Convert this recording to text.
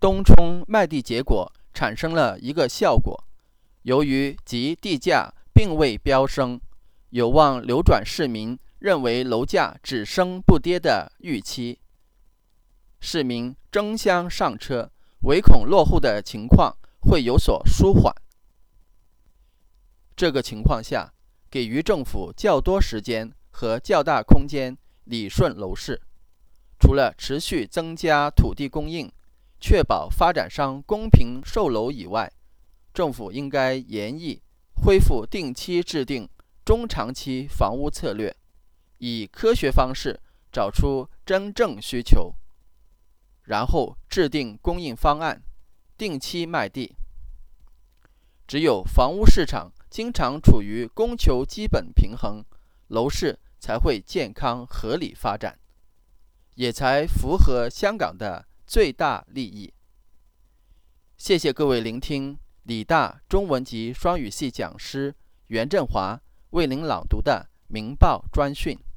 东冲卖地结果产生了一个效果，由于即地价并未飙升，有望扭转市民认为楼价只升不跌的预期，市民争相上车，唯恐落后的情况会有所舒缓。这个情况下，给予政府较多时间和较大空间理顺楼市，除了持续增加土地供应，确保发展商公平售楼以外，政府应该研议恢复定期制定中长期房屋策略，以科学方式找出真正需求，然后制定供应方案，定期卖地。只有房屋市场经常处于供求基本平衡，楼市才会健康合理发展，也才符合香港的最大利益。谢谢各位聆听理大中文及双语系讲师袁振华为您朗读的《明报》专讯。